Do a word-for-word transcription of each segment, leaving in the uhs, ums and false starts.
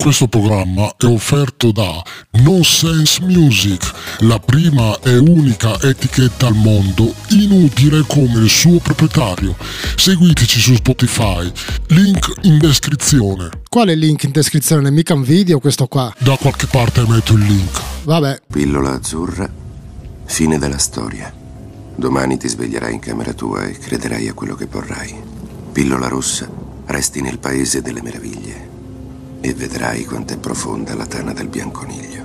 Questo programma è offerto da Nonsense Music, la prima e unica etichetta al mondo inutile come il suo proprietario. Seguiteci su Spotify, link in descrizione. Quale link in descrizione? Mica un video questo qua. Da qualche parte metto il link. Vabbè. Pillola azzurra, fine della storia. Domani ti sveglierai in camera tua e crederai a quello che vorrai. Pillola rossa, resti nel paese delle meraviglie e vedrai quanto è profonda la tana del bianconiglio.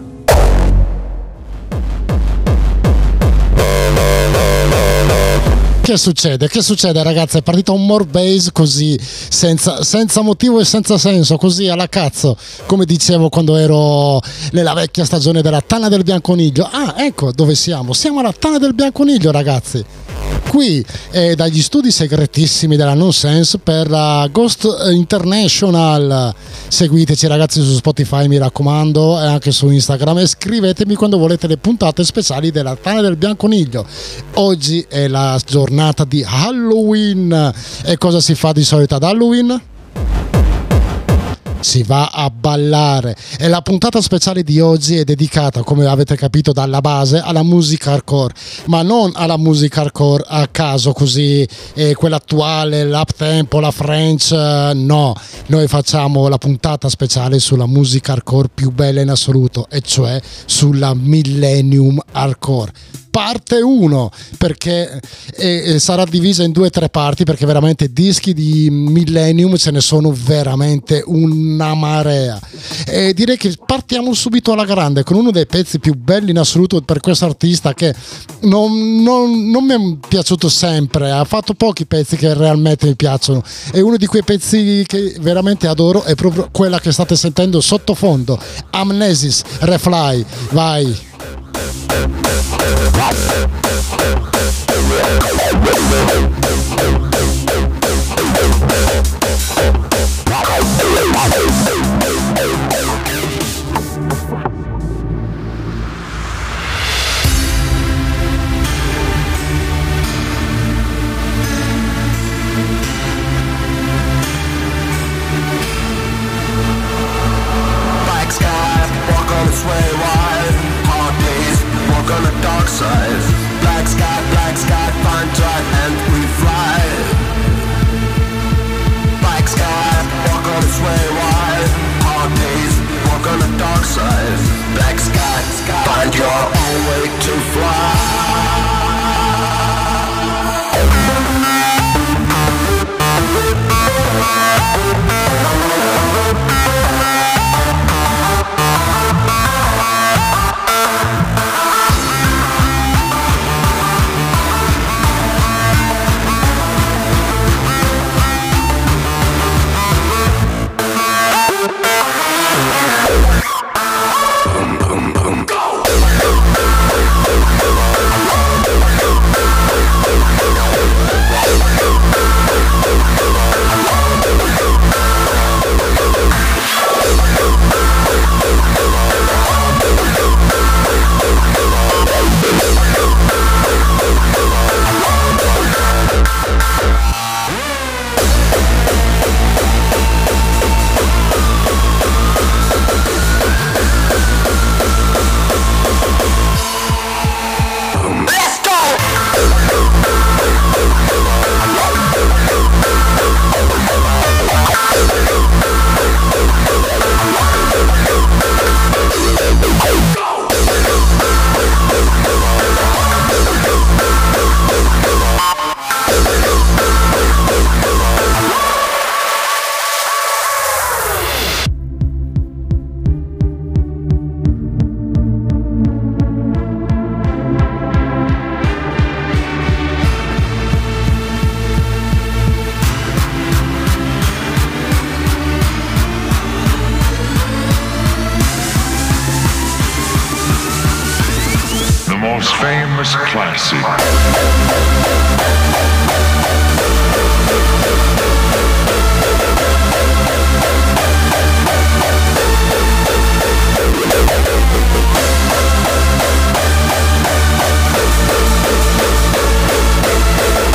Che succede? Che succede, ragazzi? È partito un more bass così, senza, senza motivo e senza senso, così alla cazzo, come dicevo quando ero nella vecchia stagione della Tana del Bianconiglio. Ah, ecco dove siamo. Siamo alla Tana del Bianconiglio, ragazzi. Qui eh, dagli studi segretissimi della Nonsense per la Ghost International. Seguiteci, ragazzi, su Spotify, mi raccomando, e anche su Instagram, e scrivetemi quando volete le puntate speciali della Tana del Bianconiglio. Oggi è la giornata di Halloween. E cosa si fa di solito ad Halloween? Si va a ballare. E la puntata speciale di oggi è dedicata, come avete capito dalla base, alla musica hardcore, ma non alla musica hardcore a caso così, eh, quella attuale, l'up tempo, la French, eh, no, noi facciamo la puntata speciale sulla musica hardcore più bella in assoluto, e cioè sulla Millennium Hardcore. Parte uno, perché eh, sarà divisa in due o tre parti, perché veramente dischi di Millennium ce ne sono veramente una marea. E direi che partiamo subito alla grande con uno dei pezzi più belli in assoluto per questo artista, che non, non, non mi è piaciuto sempre, ha fatto pochi pezzi che realmente mi piacciono, e uno di quei pezzi che veramente adoro è proprio quella che state sentendo sottofondo, Amnesis, Refly, vai. Black sky, walk on its way wide. Hard days, walk on the dark side. Black sky, black sky, find drive and we fly. Black sky, walk on its way wide. Hard days, walk on the dark side. Black sky, sky, find your own way to fly. most famous classic.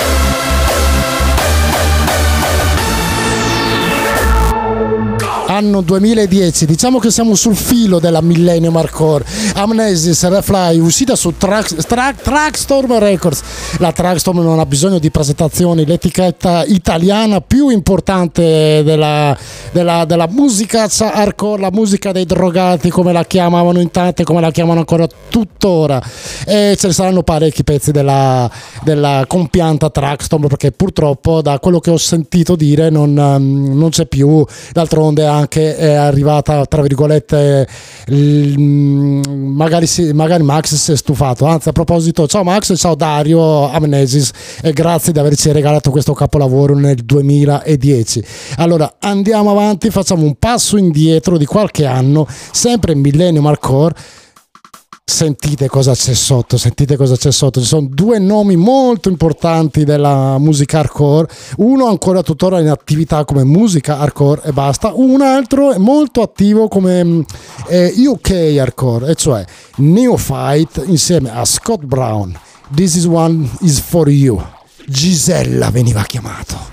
Anno anno duemiladieci, diciamo che siamo sul filo della Millennium Hardcore. Amnesis Refly, uscita su Track, Track, Trackstorm Records. La Trackstorm non ha bisogno di presentazioni, l'etichetta italiana più importante della, della, della musica hardcore, la musica dei drogati, come la chiamavano in tante, come la chiamano ancora tuttora. E ce ne saranno parecchi pezzi della, della compianta Trackstorm, perché purtroppo da quello che ho sentito dire non, non c'è più. D'altronde anche è arrivata, tra virgolette, magari, si, magari Max si è stufato. Anzi, a proposito, ciao Max, ciao Dario, Amnesis, e grazie di averci regalato questo capolavoro nel duemiladieci. Allora andiamo avanti, facciamo un passo indietro di qualche anno, sempre in Millennium Hardcore. Sentite cosa c'è sotto, sentite cosa c'è sotto. Ci sono due nomi molto importanti della musica hardcore, uno ancora tuttora in attività come musica hardcore e basta, un altro è molto attivo come eh, U K hardcore, e cioè Neophyte insieme a Scott Brown. This is one is for you. Gisella veniva chiamato.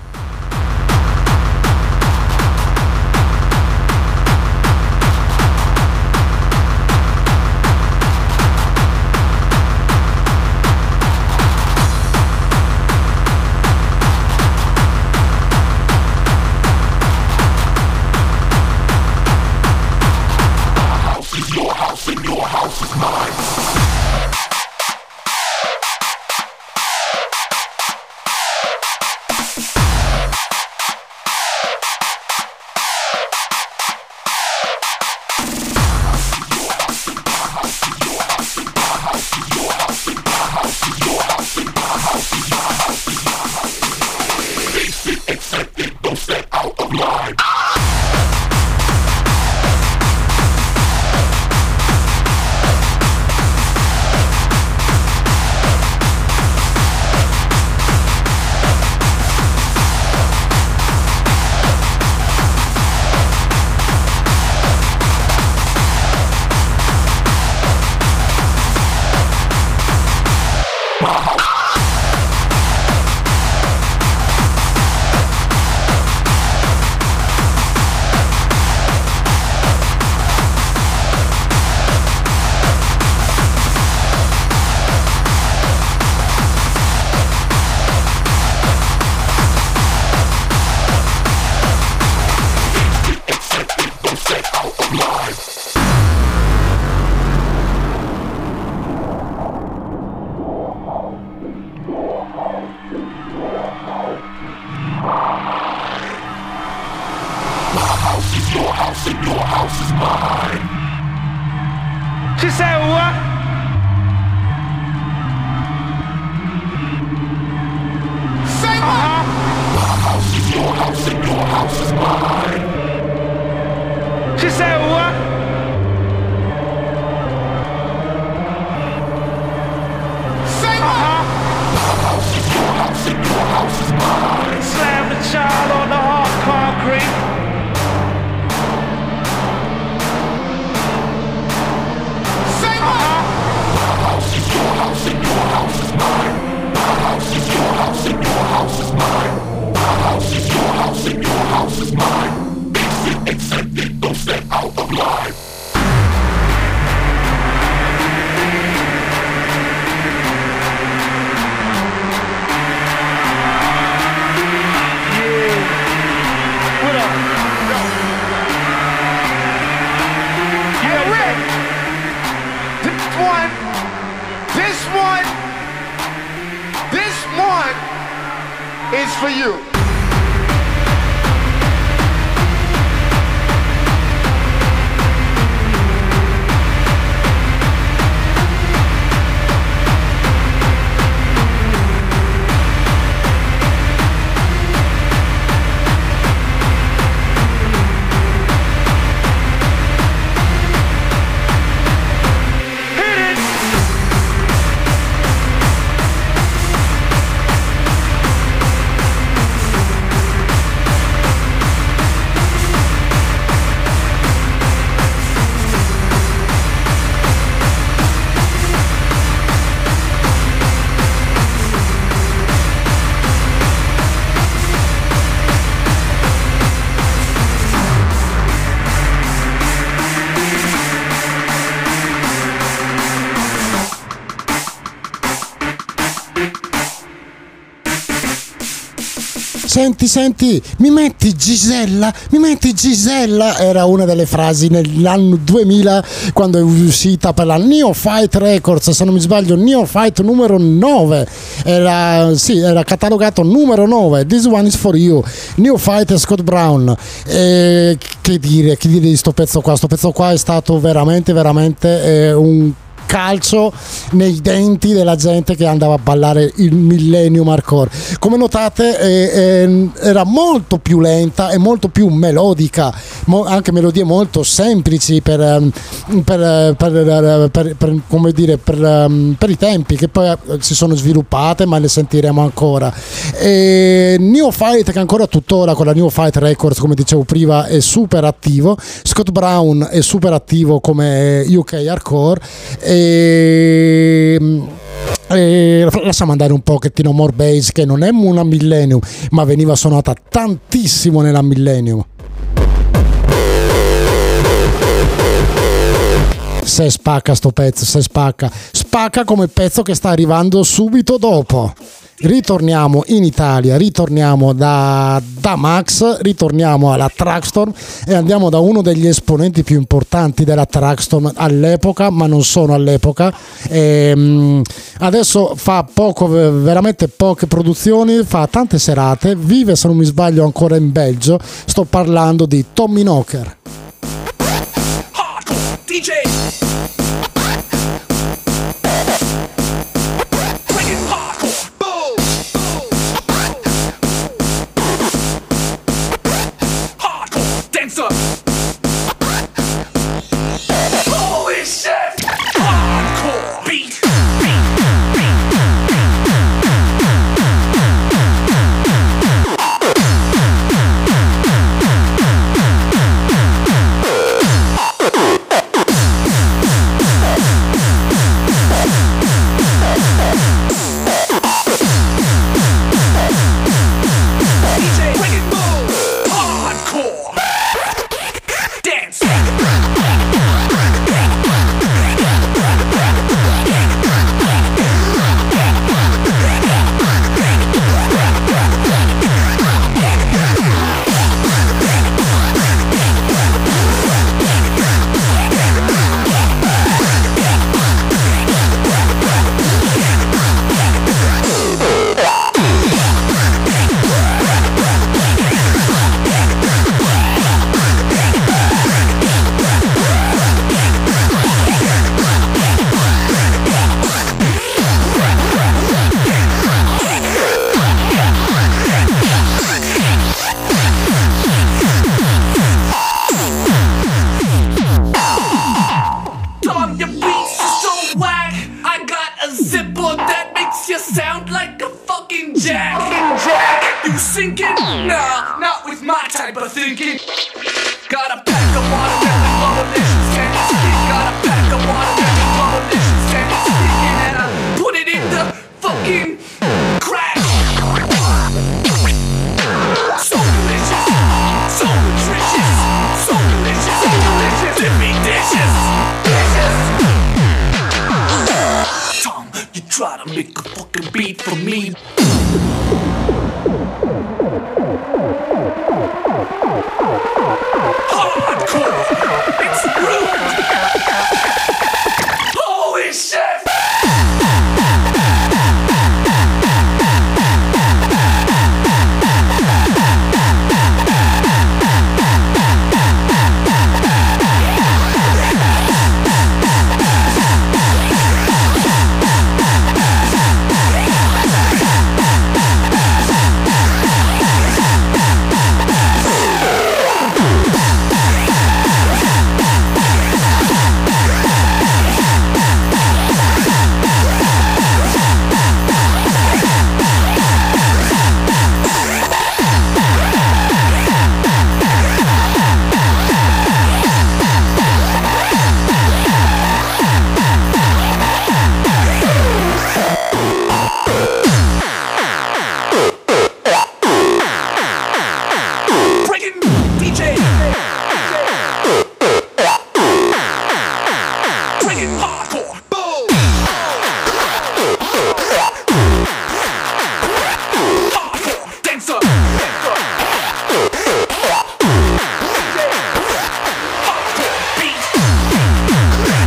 She said what? Say what? My house is your house and your house is mine. She said what? Say what? My house is your house and your house is mine. Slam the child on the hard concrete. Your house and your house is mine. My house is your house and your house is mine. My house is your house and your house is mine. Basic accepted, don't step out of line. Yeah. What up? Yo. Yeah, Rick. This one. This one, this one is for you. senti, senti, mi metti Gisella, mi metti Gisella, era una delle frasi nell'anno duemila quando è uscita per la Neophyte Records, se non mi sbaglio Neophyte numero nove, era, sì, era catalogato numero nove, This One Is For You, Neophyte e Scott Brown. E che dire, che dire di sto pezzo qua, sto pezzo qua è stato veramente, veramente eh, un calcio nei denti della gente che andava a ballare il Millennium Hardcore. Come notate eh, eh, era molto più lenta e molto più melodica, mo- anche melodie molto semplici per, um, per, per, per, per, come dire, per, um, per i tempi che poi si sono sviluppate, ma le sentiremo ancora. E Neophyte, che ancora tuttora con la Neophyte Records, come dicevo prima, è super attivo. Scott Brown è super attivo come U K Hardcore. E E lasciamo andare un pochettino more bass, che non è una Millennium ma veniva suonata tantissimo nella Millennium. Se spacca sto pezzo, se spacca spacca come il pezzo che sta arrivando subito dopo. Ritorniamo in Italia, ritorniamo da, da Max, ritorniamo alla Traxtorm e andiamo da uno degli esponenti più importanti della Traxtorm all'epoca, ma non solo all'epoca. E, adesso fa poco, veramente poche produzioni, fa tante serate, vive, se non mi sbaglio, ancora in Belgio. Sto parlando di Tommy Knocker. Hardcore D J. Holy shit! Hardcore beat!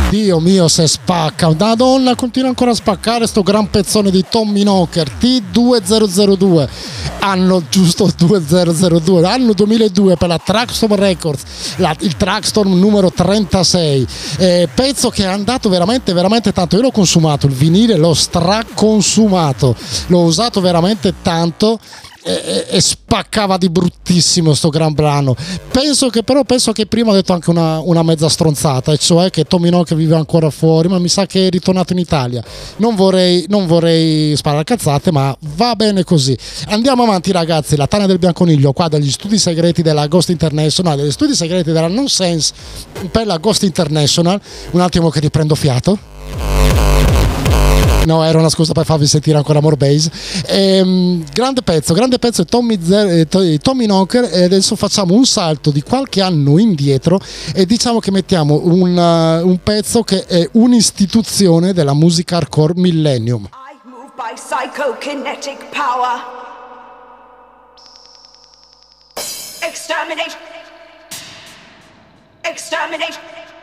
Dio mio, se spacca, Madonna, continua ancora a spaccare sto gran pezzone di Tommy Knocker. T duemiladue, anno giusto duemiladue, anno duemiladue per la Traxtorm Records, la, il Traxtorm numero trentasei, eh, pezzo che è andato veramente veramente tanto. Io l'ho consumato, il vinile l'ho straconsumato, l'ho usato veramente tanto. E, e spaccava di bruttissimo sto gran brano. Penso che però penso che prima ho detto anche una, una mezza stronzata, e cioè che Tommy Knocker vive ancora fuori, ma mi sa che è ritornato in Italia. Non vorrei, non vorrei sparare cazzate, ma va bene così. Andiamo avanti, ragazzi. La Tana del Bianconiglio qua dagli studi segreti della Ghost International, degli studi segreti della Nonsense per la Ghost International. Un attimo che riprendo fiato. No, era una scusa per farvi sentire ancora more bass. Ehm, grande pezzo, grande pezzo di Tommy, eh, Tommy Knocker. E adesso facciamo un salto di qualche anno indietro e diciamo che mettiamo un, uh, un pezzo che è un'istituzione della musica hardcore millennium. I move by psychokinetic power. Exterminate. Exterminate.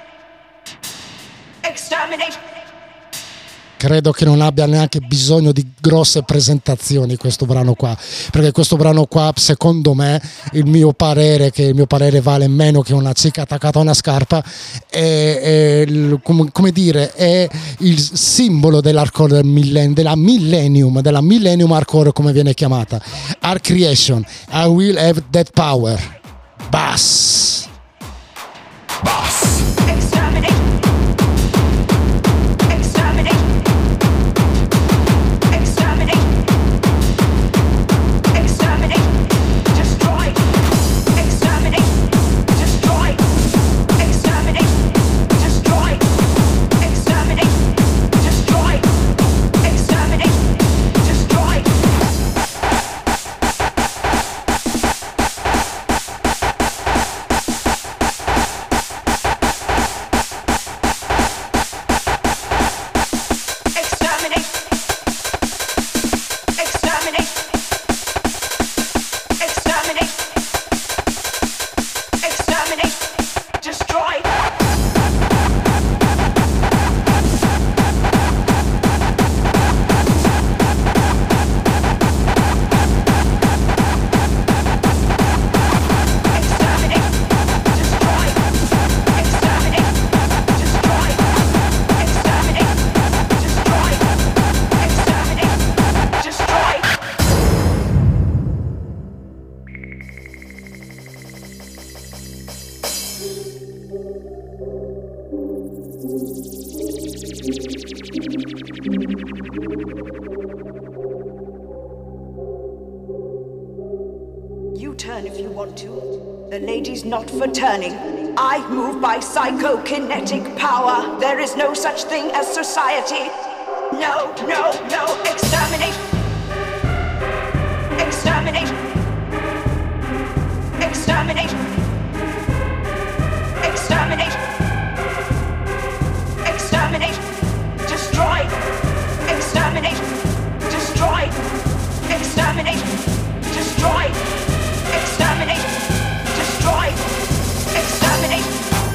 Exterminate. Credo che non abbia neanche bisogno di grosse presentazioni questo brano qua, perché questo brano qua, secondo me, il mio parere, che il mio parere vale meno che una cicca attaccata a una scarpa, è, è come, come dire, è il simbolo dell'hardcore del millennium, della millennium, della millennium hardcore, come viene chiamata. Art Creation, I Will Have That Power. Bass. Bass. Exterminate. turn if you want to. The lady's not for turning. I move by psychokinetic power. There is no such thing as society. No, no, no. Exterminate. Exterminate. Exterminate. Exterminate. Exterminate. Destroy. Exterminate. Destroy. Exterminate. Destroy. Exterminate. Destroy. Exterminate.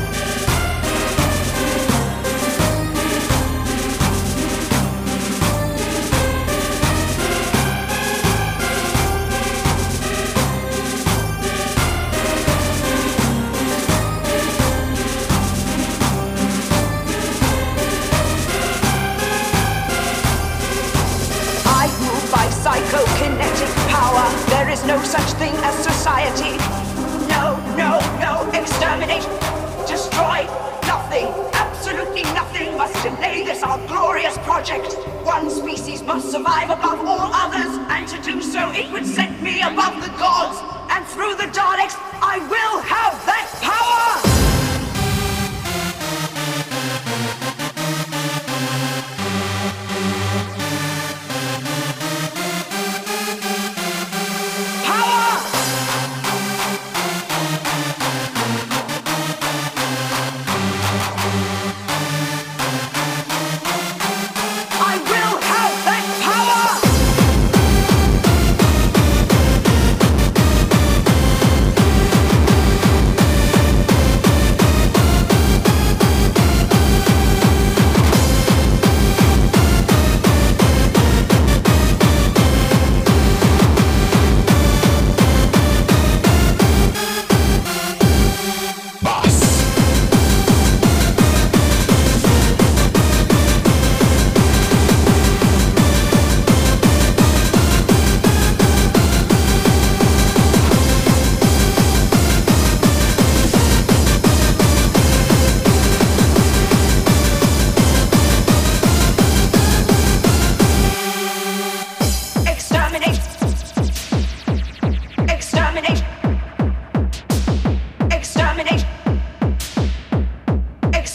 Psychokinetic power. There is no such thing as society. No, no, no. Exterminate. Destroy. Nothing. Absolutely nothing must delay this our glorious project. One species must survive above all others, and to do so it would set me above the gods. And through the Daleks, I will have that power!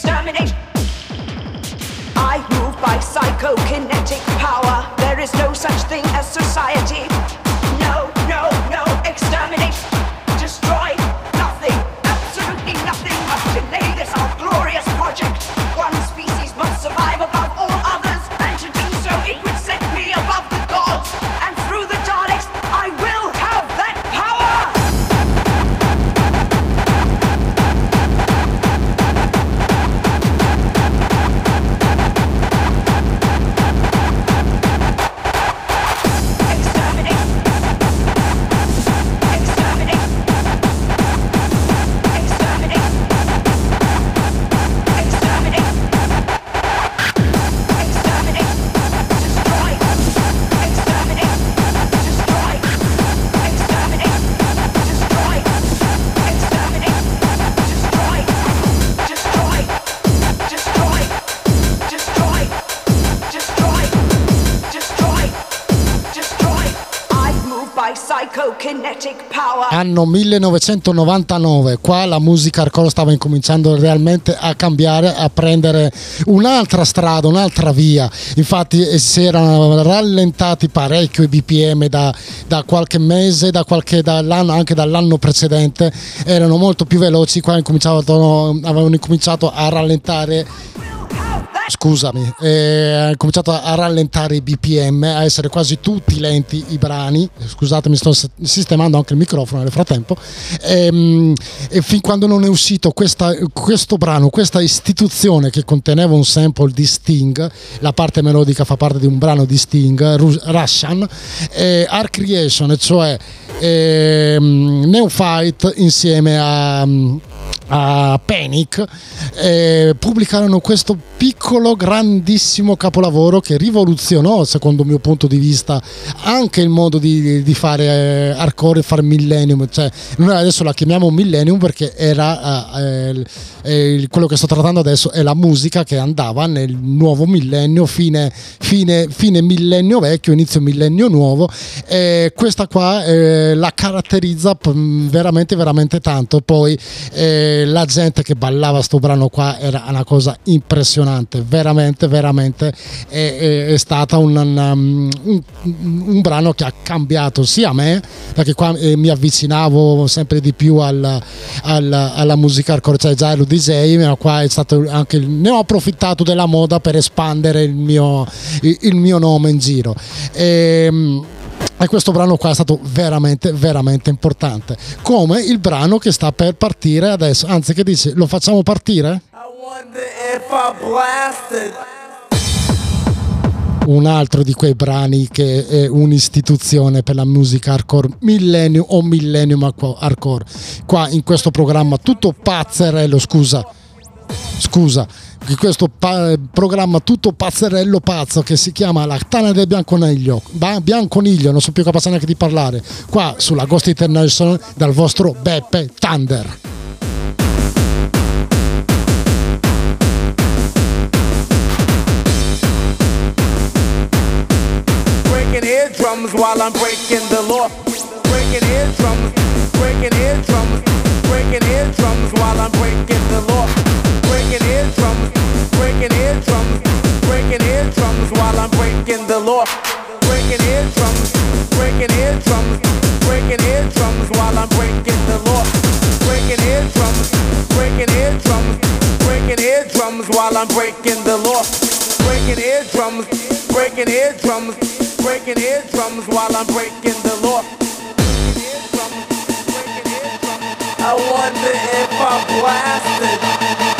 extermination. I move by psychokinetic power. There is no such thing as society. No, no, no, extermination. Destroy nothing, absolutely nothing must delay this our glorious project. One species must survive above all others, and to do so it would set me above the gods. And through the Daleks, I will have that power! Psychokinetic power. Anno millenovecentonovantanove, qua la musica hardcore stava incominciando realmente a cambiare, a prendere un'altra strada, un'altra via. Infatti si erano rallentati parecchio i B P M da, da qualche mese, da qualche, dall'anno, anche dall'anno precedente erano molto più veloci. Qua avevano incominciato a rallentare Scusami, eh, ha cominciato a rallentare i B P M, a essere quasi tutti lenti i brani. Scusate, mi sto sistemando anche il microfono nel frattempo. E, e fin quando non è uscito questa, questo brano, questa istituzione che conteneva un sample di Sting, la parte melodica fa parte di un brano di Sting, Russian, e Art Creation, cioè eh, Neophyte insieme a a Panic, eh, pubblicarono questo piccolo grandissimo capolavoro che rivoluzionò, secondo il mio punto di vista, anche il modo di, di fare eh, hardcore e fare millennium. Cioè, noi adesso la chiamiamo millennium perché era eh, eh, quello che sto trattando adesso è la musica che andava nel nuovo millennio, fine, fine, fine millennio vecchio, inizio millennio nuovo. E questa qua eh, la caratterizza veramente veramente tanto. Poi eh, la gente che ballava sto brano qua era una cosa impressionante, veramente veramente è, è, è stata un, un, un, un brano che ha cambiato sia me, perché qua eh, mi avvicinavo sempre di più al, al, alla musica hardcore, cioè già ero D J, ma qua è stato anche, ne ho approfittato della moda per espandere il mio, il, il mio nome in giro. E, E questo brano qua è stato veramente veramente importante, come il brano che sta per partire adesso, anzi che dice lo facciamo partire? Un altro di quei brani che è un'istituzione per la musica hardcore, millennium o millennium hardcore. Qua in questo programma tutto pazzerello, scusa, scusa, di questo pa- programma tutto pazzerello pazzo che si chiama La Tana del Bianconiglio, ba- Bianconiglio, non so più capace neanche di parlare, qua sulla Ghost International dal vostro Beppe Thunder. Breaking eardrums while I'm breaking the law. Breaking eardrums, breaking eardrums, breaking eardrums while I'm breaking the law. Breaking eardrums, breaking eardrums, breaking eardrums while I'm breaking the law. Breaking eardrums, breaking eardrums, breaking eardrums while I'm breaking the law. Breaking eardrums, breaking eardrums, breaking eardrums while I'm breaking the law. Breaking eardrums, breaking eardrums, breaking eardrums while I'm breaking the law. I wonder if I'm blasted.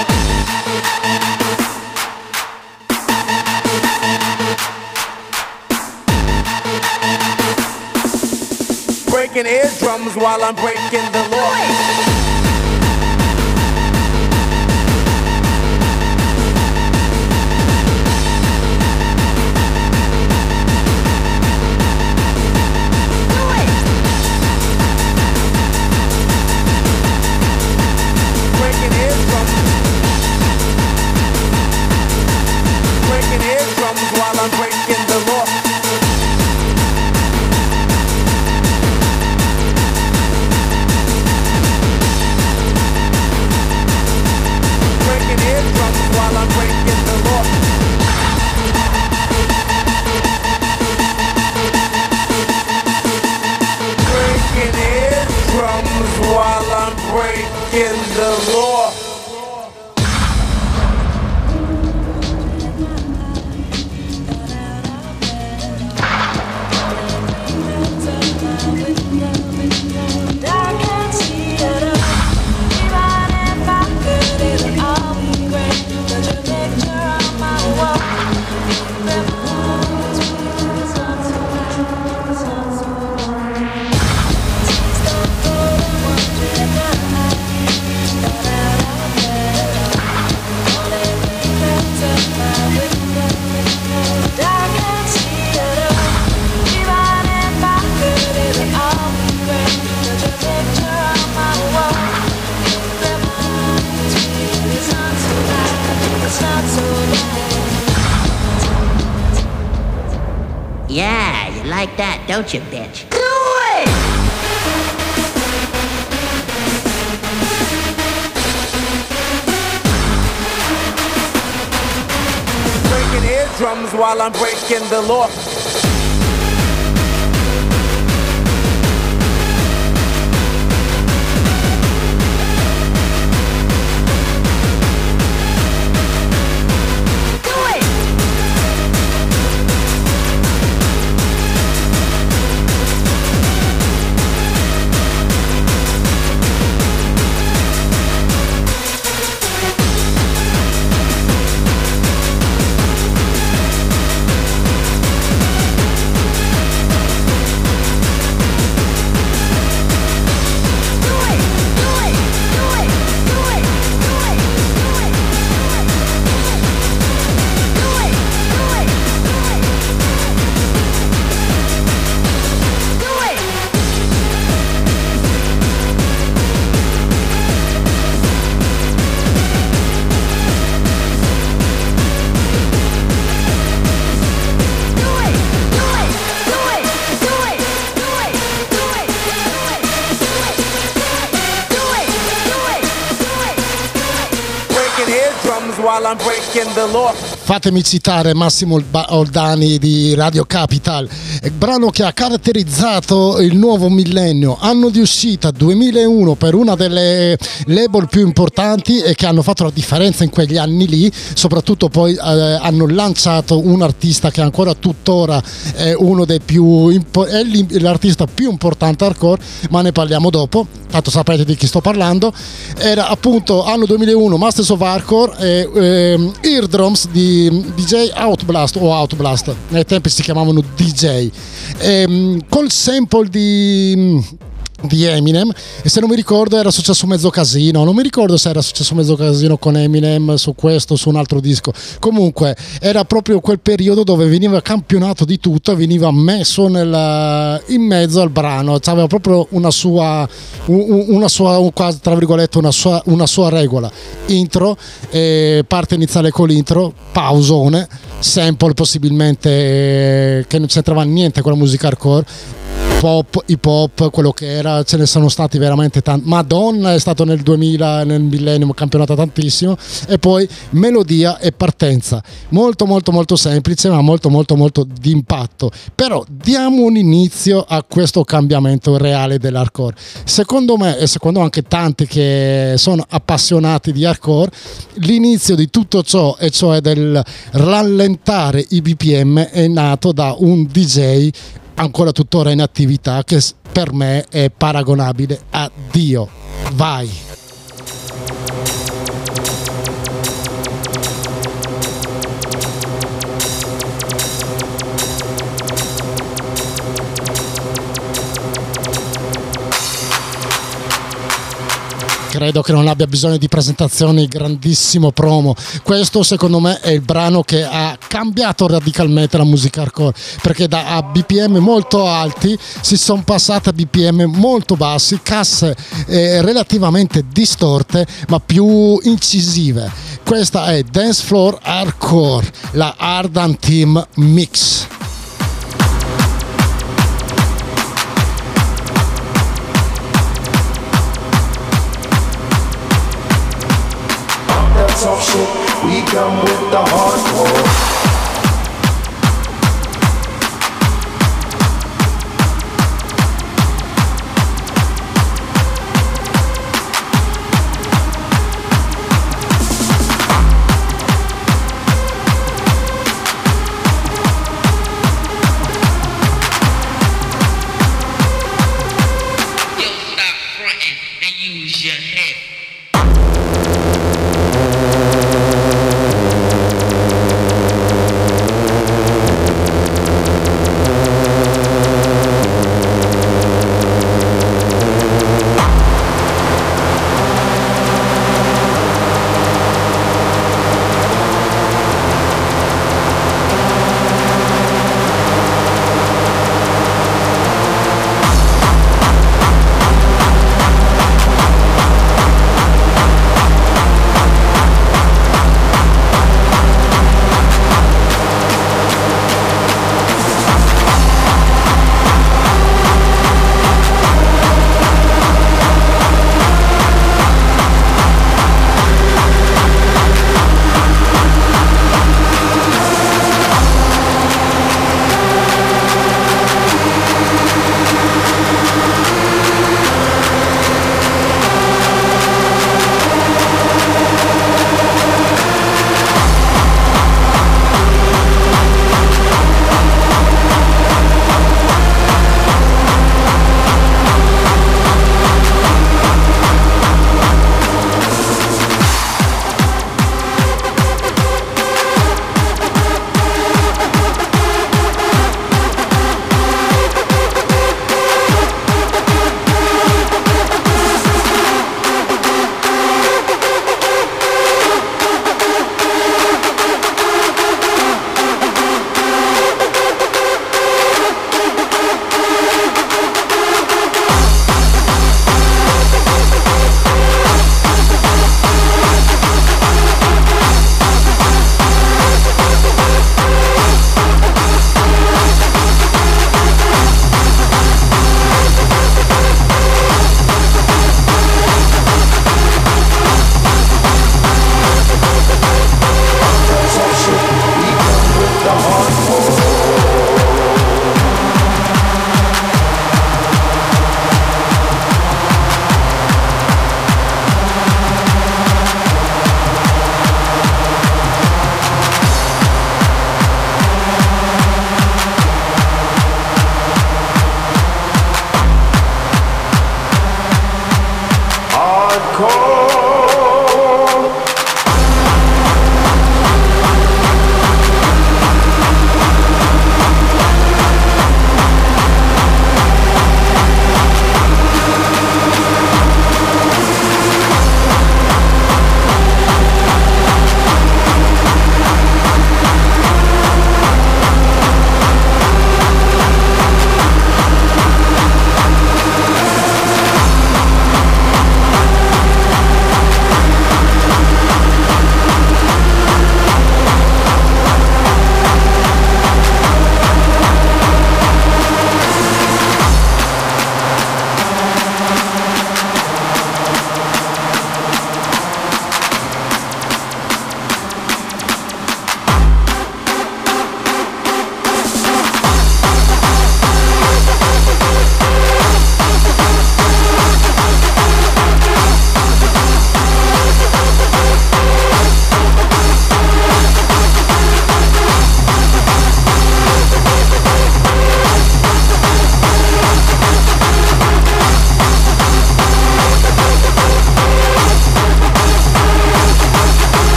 Breaking eardrums while I'm breaking the law. Breaking eardrums. Breaking eardrums while I'm breaking the law. Breaking eardrums. I'm breaking the law. Breaking eardrums while I'm breaking the law. Yeah, you like that, don't you, bitch? Breaking eardrums while I'm breaking the law. While I'm breaking the law. Fatemi citare Massimo Oldani di Radio Capital, il brano che ha caratterizzato il nuovo millennio, anno di uscita duemilauno per una delle label più importanti e che hanno fatto la differenza in quegli anni lì, soprattutto poi eh, hanno lanciato un artista che ancora tuttora è uno dei più impo- è l'artista più importante hardcore, ma ne parliamo dopo, tanto sapete di chi sto parlando. Era appunto anno duemilauno, Masters of Hardcore e ehm, Eardrums di D J Outblast o Outblast, nei tempi si chiamavano D J, ehm, col sample di di Eminem, e se non mi ricordo era successo mezzo casino, non mi ricordo se era successo mezzo casino con Eminem su questo o su un altro disco, comunque era proprio quel periodo dove veniva campionato di tutto e veniva messo nel, in mezzo al brano, aveva proprio una sua una sua quasi tra virgolette una sua, una sua regola, intro, eh, parte iniziale con l'intro, pausone, sample possibilmente eh, che non c'entrava niente con la musica hardcore, pop, hip hop, quello che era, ce ne sono stati veramente tanti. Madonna è stato nel duemila, nel millennium, campionato tantissimo, e poi melodia e partenza, molto molto molto semplice ma molto molto molto d'impatto. Però diamo un inizio a questo cambiamento reale dell'hardcore. Secondo me e secondo anche tanti che sono appassionati di hardcore, l'inizio di tutto ciò, e cioè del rallentare i B P M, è nato da un D J ancora tuttora in attività che per me è paragonabile a Dio. Vai! Credo che non abbia bisogno di presentazioni, grandissimo promo. Questo secondo me è il brano che ha cambiato radicalmente la musica hardcore, perché da B P M molto alti si sono passate a B P M molto bassi, casse eh, relativamente distorte ma più incisive. Questa è Dance Floor Hardcore, la Ardent Team Mix. Talk shit, we we come with the hardcore. Use your head.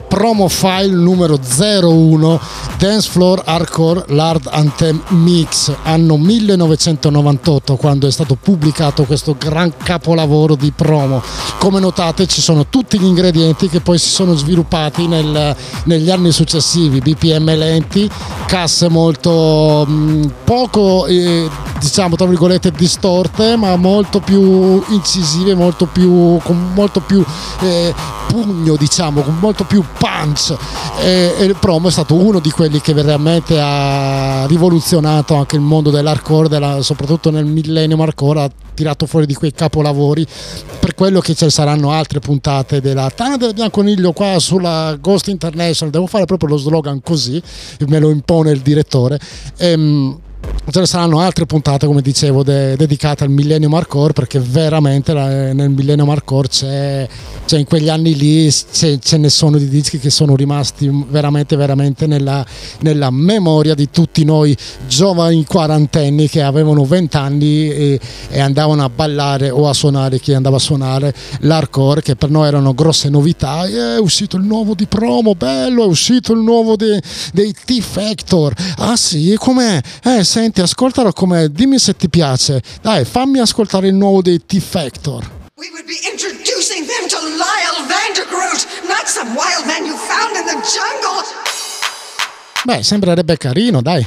promo file numero zero uno, Dance Floor Hardcore Lard Anthem Mix, anno millenovecentonovantotto, quando è stato pubblicato questo gran capolavoro di promo. Come notate ci sono tutti gli ingredienti che poi si sono sviluppati nel, negli anni successivi: B P M lenti, casse molto mh, poco eh, diciamo tra virgolette distorte, ma molto più incisive, molto più con molto più eh, pugno, diciamo, con molto più punch, e, e il promo è stato uno di quelli che veramente ha rivoluzionato anche il mondo dell'hardcore, della, soprattutto nel millennium hardcore, ha tirato fuori di quei capolavori. Per quello che ci saranno altre puntate della Tana del Bianconiglio qua sulla Ghost International, devo fare proprio lo slogan così, me lo impone il direttore. Ehm, Ce ne saranno altre puntate, come dicevo, de- dedicate al Millennium Hardcore, perché veramente la- nel Millennium Hardcore c'è, c'è in quegli anni lì c'è, ce ne sono di dischi che sono rimasti veramente veramente nella, nella memoria di tutti noi giovani quarantenni che avevano vent'anni e, e andavano a ballare o a suonare, chi andava a suonare l'hardcore, che per noi erano grosse novità. È uscito il nuovo di promo, bello, è uscito il nuovo de- dei T-Factor. Ah sì, com'è? Eh, senti, ascoltalo com'è, dimmi se ti piace. Dai, fammi ascoltare il nuovo dei T-Factor. We would be introducing them to Lyle Vandergroot, not some wild man you found in the jungle. Beh, sembrerebbe carino, dai.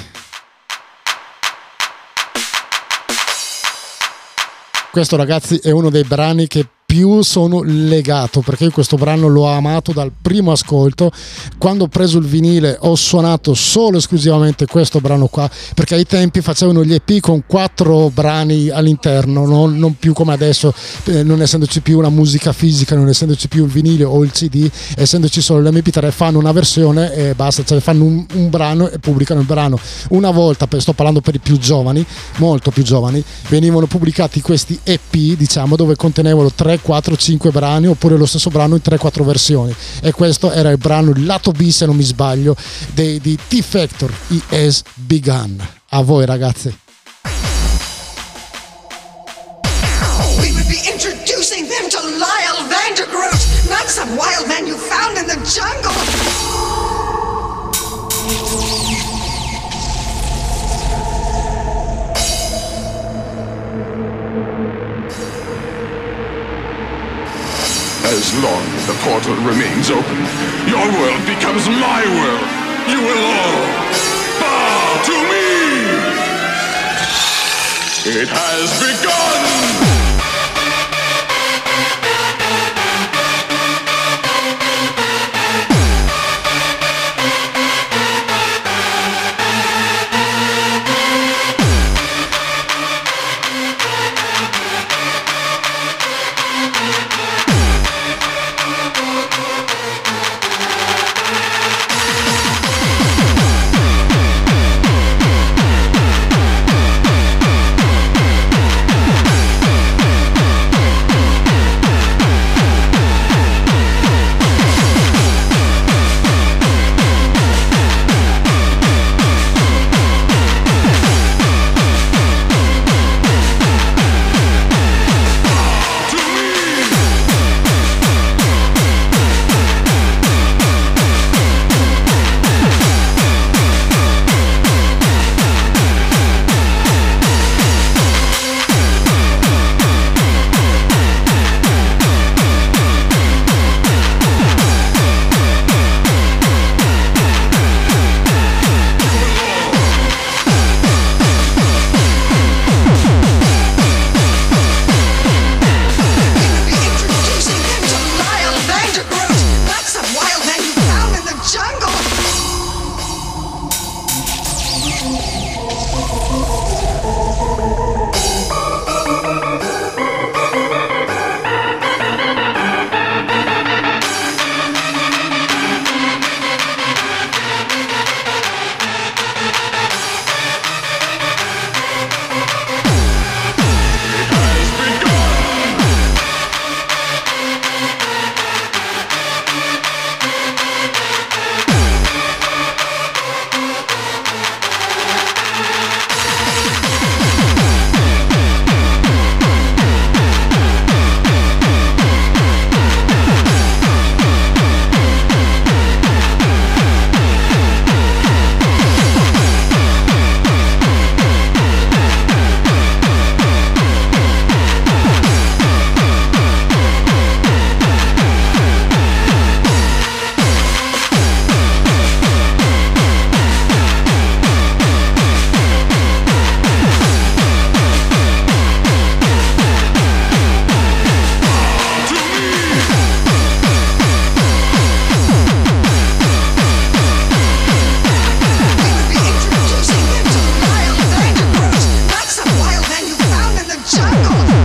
Questo, ragazzi, è uno dei brani che più sono legato, perché io questo brano l'ho amato dal primo ascolto. Quando ho preso il vinile ho suonato solo esclusivamente questo brano qua, perché ai tempi facevano gli E P con quattro brani all'interno, non, non più come adesso, eh, non essendoci più una musica fisica, non essendoci più il vinile o il C D, essendoci solo l'M P tre, fanno una versione e basta, cioè fanno un, un brano e pubblicano il brano. Una volta, per, sto parlando per i più giovani, molto più giovani, venivano pubblicati questi E P, diciamo, dove contenevano tre, quattro, cinque brani, oppure lo stesso brano in tre quattro versioni, e questo era il brano, il lato B, se non mi sbaglio, dei, di T-Factor, He Has Begun. A voi, ragazzi. We would be introducing them to Lyle Vandergroot, not some wild man you found in the jungle. As long as the portal remains open, your world becomes my world. You will all bow to me. It has begun.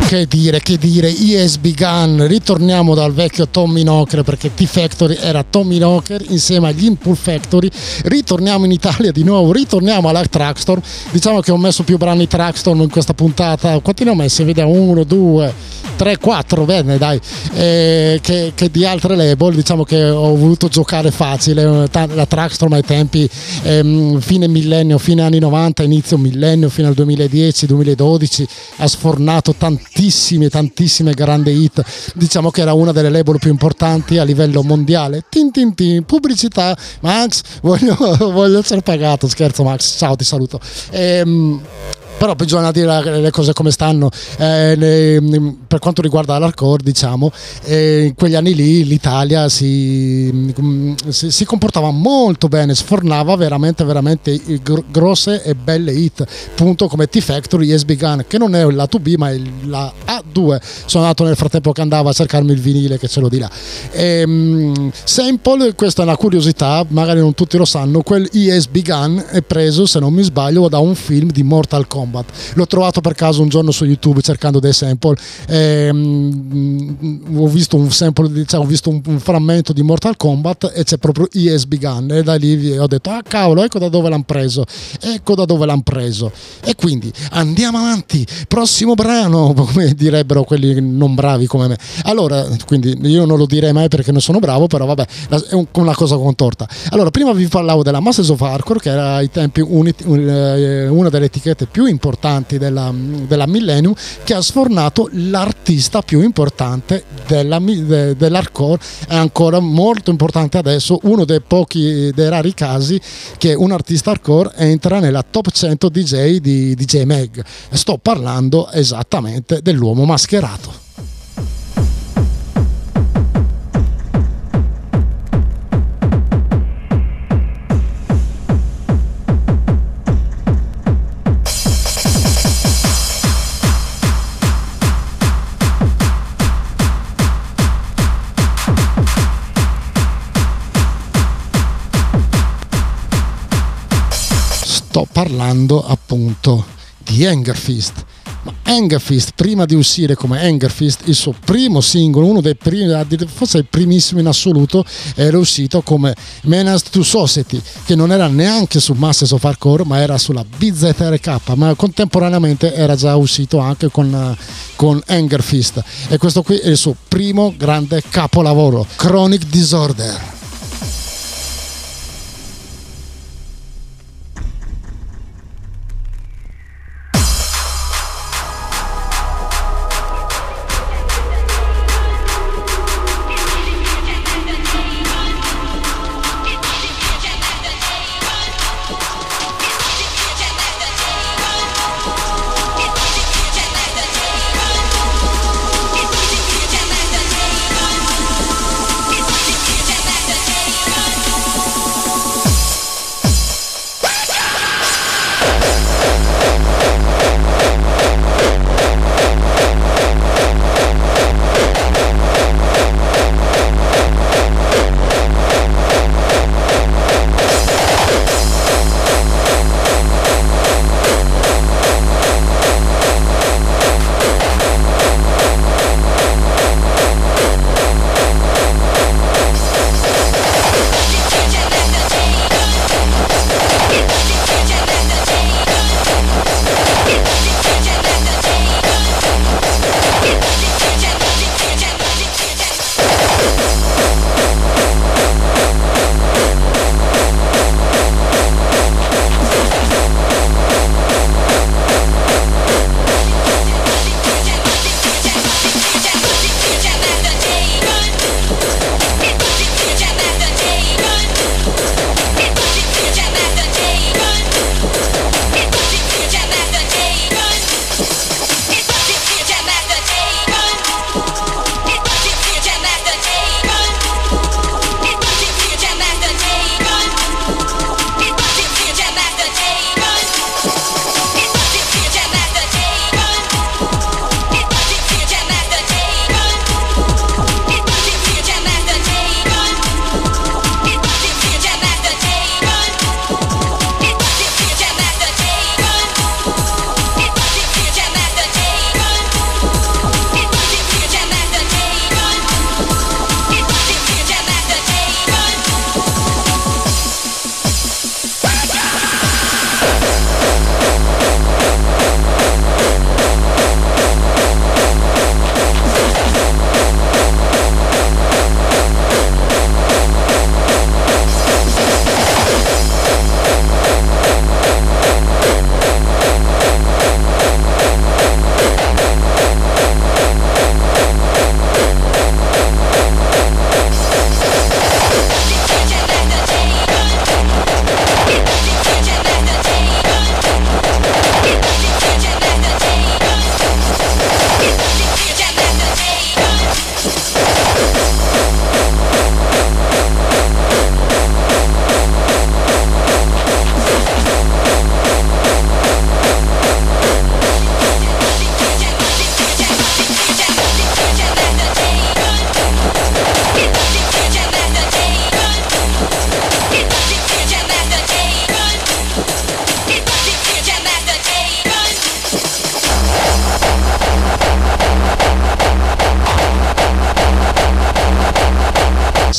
Che dire, che dire, E S B Gun, ritorniamo dal vecchio Tommy Knocker, perché T-Factory era Tommy Knocker insieme agli Impulse Factory, ritorniamo in Italia di nuovo, ritorniamo alla Trackstorm. Diciamo che ho messo più brani Trackstorm in questa puntata, quanti ne ho messi? Vediamo, uno, due, tre, quattro, bene dai, eh, che, che di altre label. Diciamo che ho voluto giocare facile, la Trackstorm ai tempi ehm, fine millennio, fine anni novanta, inizio millennio, fino al duemiladieci duemiladodici ha sfornato tantissime tantissime grandi hit. Diciamo che era una delle label più importanti a livello mondiale. Tin tin tin, pubblicità. Max, voglio, voglio essere pagato, scherzo Max, ciao, ti saluto. ehm Però bisogna dire le cose come stanno. Eh, le, per quanto riguarda l'hardcore, diciamo, eh, in quegli anni lì l'Italia si, si, si comportava molto bene, sfornava veramente veramente grosse e belle hit, appunto come T-Factory, E S B Gun, che non è la due B ma è la A due. Sono andato nel frattempo che andavo a cercarmi il vinile, che ce l'ho di là. E, sample, questa è una curiosità, magari non tutti lo sanno, quel E S B Gun è preso, se non mi sbaglio, da un film di Mortal Kombat. L'ho trovato per caso un giorno su YouTube cercando dei sample, e, um, ho visto un sample, diciamo, ho visto un, un frammento di Mortal Kombat e c'è proprio E S B Gun, e da lì ho detto ah cavolo, ecco da dove l'hanno preso, ecco da dove l'hanno preso. E quindi andiamo avanti, prossimo brano, come direbbero quelli non bravi come me. Allora, quindi io non lo direi mai perché non sono bravo, però vabbè, è un, una cosa contorta. Allora, prima vi parlavo della Masters of Hardcore, che era ai tempi un, un, una delle etichette più importanti della, della Millennium, che ha sfornato l'artista più importante della, de, dell'hardcore, è ancora molto importante adesso, uno dei pochi, dei rari casi che un artista hardcore entra nella top cento D J di D J Mag. Sto parlando esattamente dell'uomo mascherato. Sto parlando appunto di Angerfist. Ma Angerfist, prima di uscire come Angerfist, il suo primo singolo, uno dei primi, forse il primissimo in assoluto, era uscito come Menace to Society, che non era neanche su Masters of Hardcore ma era sulla B Z R K, ma contemporaneamente era già uscito anche con, con Angerfist, e questo qui è il suo primo grande capolavoro, Chronic Disorder. Let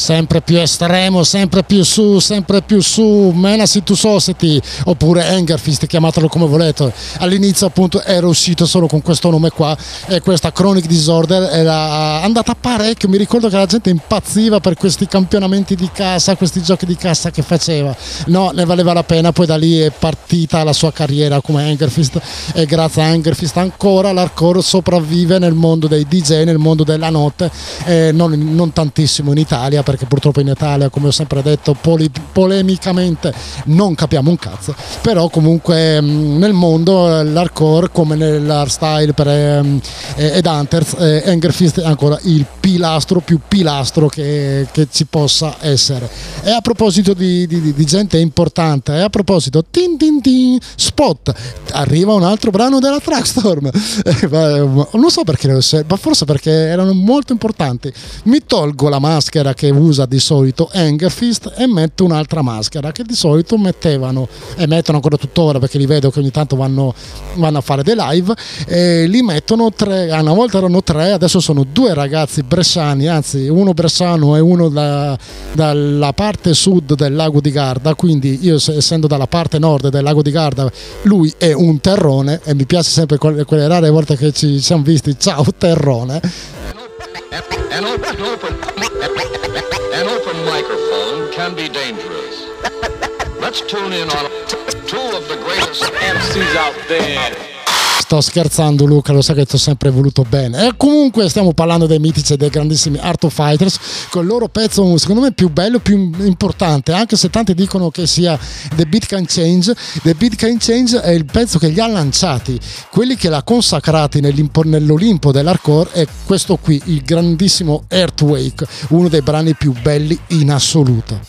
sempre più estremo, sempre più su, sempre più su, Menace to Society oppure Angerfist, chiamatelo come volete. All'inizio appunto era uscito solo con questo nome qua, e questa Chronic Disorder era andata parecchio. Mi ricordo che la gente impazziva per questi campionamenti di cassa, questi giochi di cassa che faceva, no, ne valeva la pena. Poi da lì è partita la sua carriera come Angerfist, e grazie a Angerfist ancora l'hardcore sopravvive nel mondo dei D J, nel mondo della notte, eh, non, non tantissimo in Italia, perché purtroppo in Italia, come ho sempre detto poli, polemicamente, non capiamo un cazzo, però comunque mh, nel mondo l'hardcore, come nell'hardstyle per ehm, ed Hunters, eh, Angerfist è ancora il pilastro più pilastro che, che ci possa essere. E a proposito di, di, di gente importante, e a proposito tin tin tin, spot, arriva un altro brano della Trackstorm, eh, non so perché, ma forse perché erano molto importanti. Mi tolgo la maschera che usa di solito Angerfist e metto un'altra maschera che di solito mettevano e mettono ancora tuttora, perché li vedo che ogni tanto vanno, vanno a fare dei live, e li mettono tre, una volta erano tre, adesso sono due ragazzi bresciani, anzi uno bresciano e uno da, dalla parte sud del lago di Garda, quindi io essendo dalla parte nord del lago di Garda, lui è un terrone, e mi piace sempre quelle, quelle rare volte che ci siamo visti, ciao terrone. An open, open, an open microphone can be dangerous. Let's tune in on two of the greatest M Cs out there. Sto scherzando Luca, lo sai che ti ho sempre voluto bene. E comunque stiamo parlando dei mitici e dei grandissimi Art of Fighters, con il loro pezzo secondo me più bello, più importante, anche se tanti dicono che sia The Beat Can Change. The Beat Can Change è il pezzo che li ha lanciati, quelli che l'ha consacrati nell'Olimpo dell'hardcore, è questo qui, il grandissimo Earthquake, uno dei brani più belli in assoluto.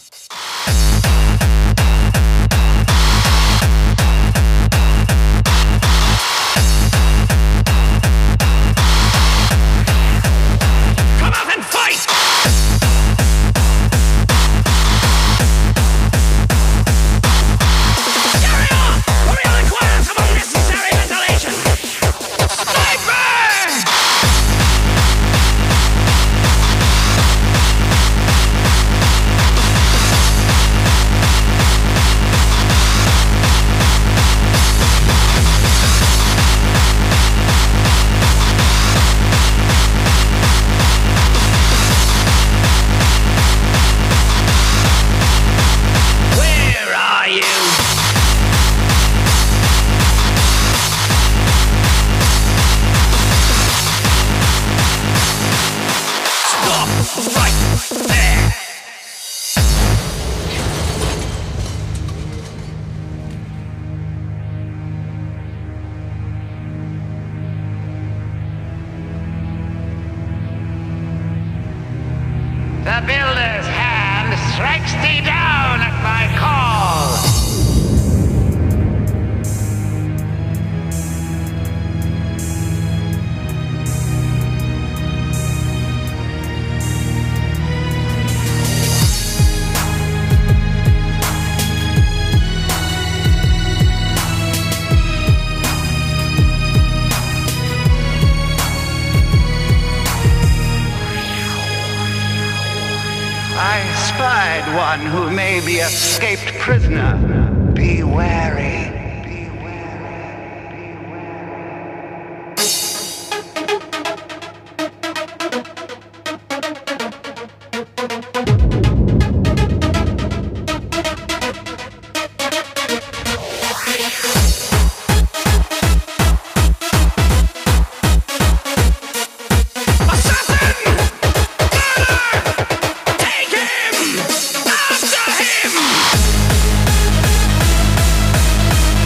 The builder's hand strikes thee down at my call. I spied one who may be escaped prisoner. Be wary. Take him! After him!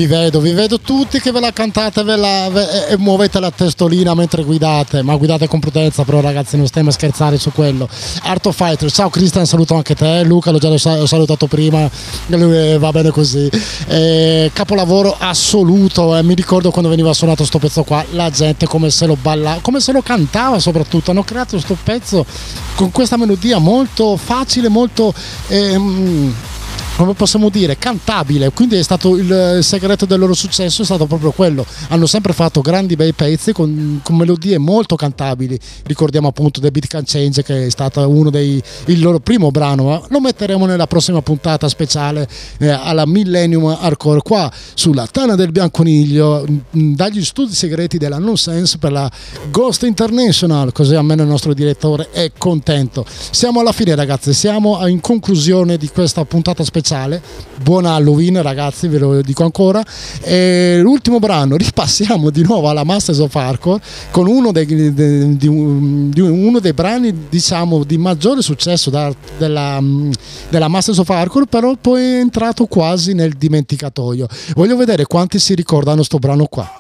Vi vedo, vi vedo tutti che ve la cantate ve la, ve, e muovete la testolina mentre guidate, ma guidate con prudenza, però ragazzi non stiamo a scherzare su quello. Art of Fighter, ciao Cristian, saluto anche te, Luca l'ho già l'ho salutato prima, lui va bene così. Eh, capolavoro assoluto, eh, mi ricordo quando veniva suonato sto pezzo qua, la gente come se lo ballava, come se lo cantava soprattutto, hanno creato sto pezzo con questa melodia molto facile, molto... Ehm, come possiamo dire, cantabile, quindi è stato il segreto del loro successo, è stato proprio quello, hanno sempre fatto grandi bei pezzi con, con melodie molto cantabili. Ricordiamo appunto The Beat Can Change, che è stato uno dei il loro primo brano, ma lo metteremo nella prossima puntata speciale eh, alla Millennium Hardcore qua sulla Tana del Bianconiglio, mh, dagli studi segreti della Nonsense per la Ghost International, così almeno il nostro direttore è contento. Siamo alla fine ragazzi, siamo in conclusione di questa puntata speciale. Buon Halloween ragazzi, ve lo dico ancora. E l'ultimo brano, ripassiamo di nuovo alla Masters of Hardcore con uno dei, de, de, di, di uno dei brani diciamo di maggiore successo da, della, della Masters of Hardcore, però poi è entrato quasi nel dimenticatoio. Voglio vedere quanti si ricordano sto brano qua.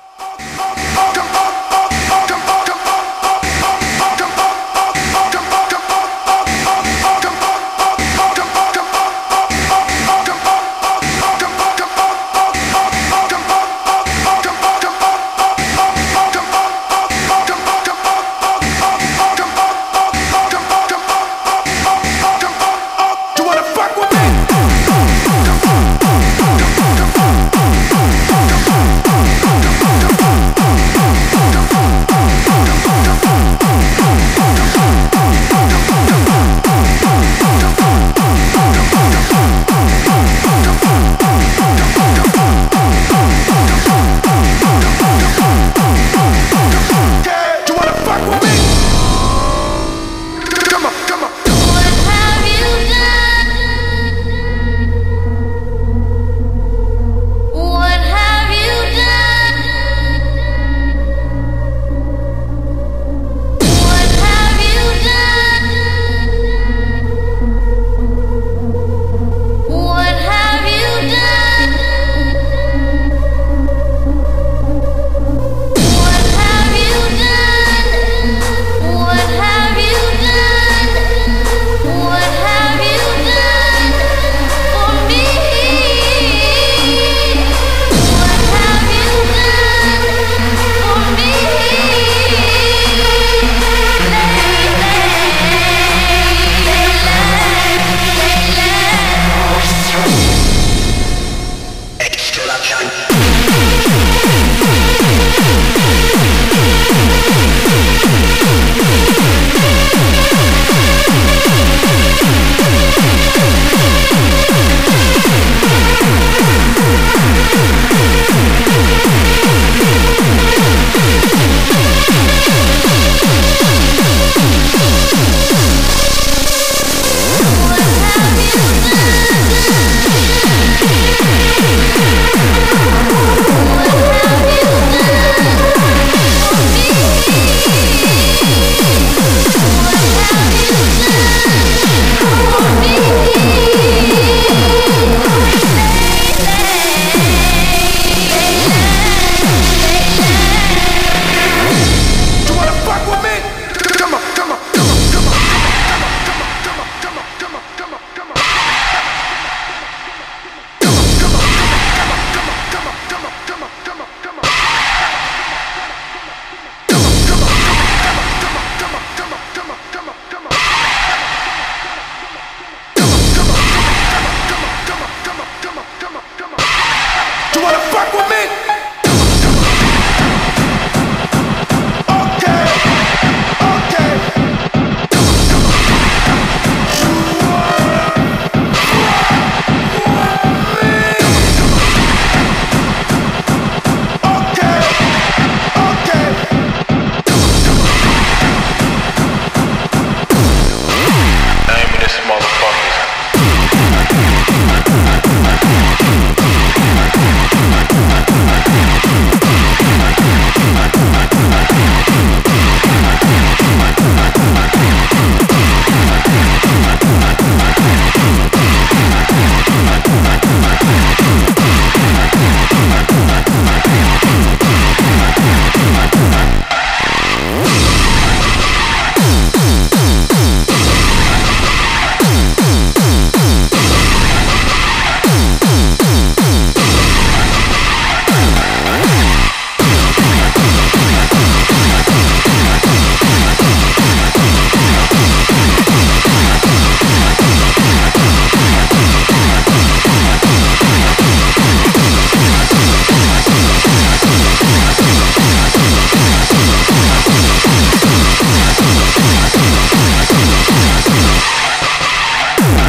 Go!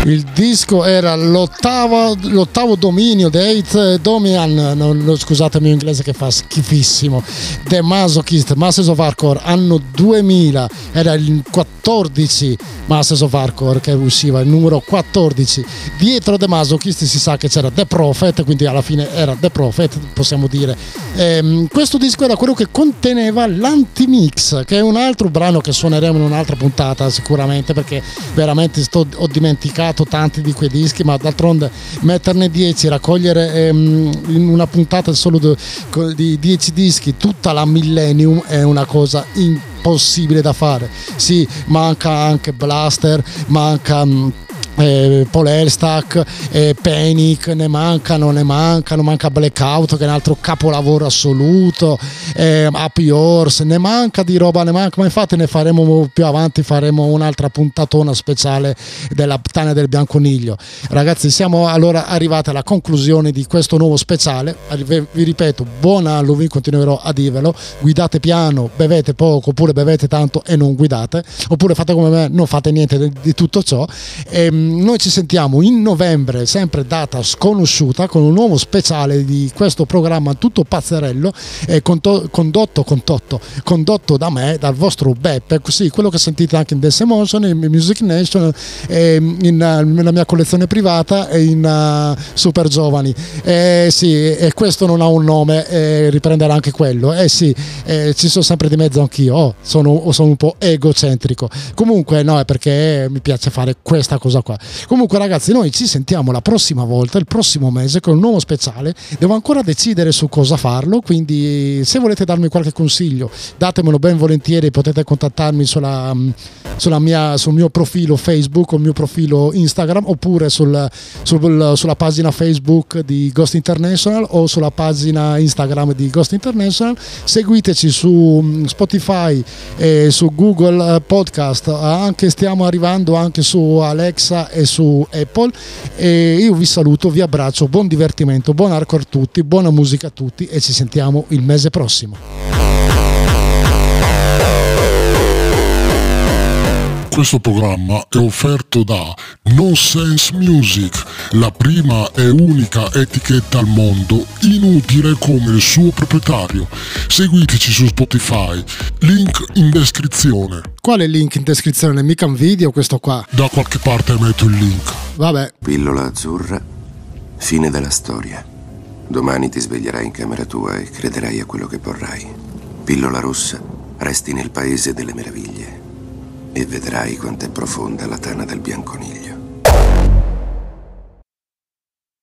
Il disco era l'ottavo, l'ottavo dominio, The Eighth Dominion, no, scusate il mio inglese che fa schifissimo, The Masochist, Masters of Hardcore, anno duemila, era il quattordici Masters of Hardcore che usciva, il numero quattordici. Dietro The Masochist si sa che c'era The Prophet, quindi alla fine era The Prophet, possiamo dire. Ehm, questo disco era quello che conteneva l'Antimix, che è un altro brano che suoneremo in un'altra puntata sicuramente, perché veramente sto, ho dimenticato tanti di quei dischi, ma d'altronde metterne dieci, raccogliere ehm, in una puntata solo di dieci dischi tutta la Millennium è una cosa impossibile da fare. Sì, manca anche Blaster, manca mh, Eh, Paul Elstak, eh, Panic, ne mancano, ne mancano, manca Blackout che è un altro capolavoro assoluto, eh, Happy Horse, ne manca di roba, ne manca, ma infatti ne faremo più avanti, faremo un'altra puntatona speciale della Tana del Bianconiglio. Ragazzi, siamo allora arrivati alla conclusione di questo nuovo speciale. Vi ripeto, buon Halloween, continuerò a dirvelo, guidate piano, bevete poco oppure bevete tanto e non guidate, oppure fate come me, non fate niente di, di tutto ciò. E, noi ci sentiamo in novembre, sempre data sconosciuta, con un nuovo speciale di questo programma tutto pazzerello, eh, conto, condotto, condotto, condotto da me, dal vostro Beppe, così quello che sentite anche in Dance Emotion, in Music Nation, eh, in, uh, nella mia collezione privata e in uh, Super Giovani. Eh, sì, e questo non ha un nome, eh, riprenderà anche quello. Eh sì, eh, ci sono sempre di mezzo anch'io, oh, sono, sono un po' egocentrico. Comunque no, è perché mi piace fare questa cosa qua. Comunque ragazzi, noi ci sentiamo la prossima volta, il prossimo mese, con un nuovo speciale. Devo ancora decidere su cosa farlo, quindi se volete darmi qualche consiglio datemelo ben volentieri. Potete contattarmi sulla, sulla mia, sul mio profilo Facebook o il mio profilo Instagram, oppure sul, sul, sulla pagina Facebook di Ghost International o sulla pagina Instagram di Ghost International. Seguiteci su Spotify e su Google Podcast, anche stiamo arrivando anche su Alexa e su Apple. E io vi saluto, vi abbraccio, buon divertimento, buon hardcore a tutti, buona musica a tutti e ci sentiamo il mese prossimo. Questo programma è offerto da Nonsense Music, la prima e unica etichetta al mondo inutile come il suo proprietario. Seguiteci su Spotify, link in descrizione. Quale link in descrizione? Mica un video questo qua. Da qualche parte metto il link. Vabbè. Pillola azzurra, fine della storia. Domani ti sveglierai in camera tua e crederai a quello che vorrai. Pillola rossa, resti nel paese delle meraviglie e vedrai quanto è profonda la tana del Bianconiglio.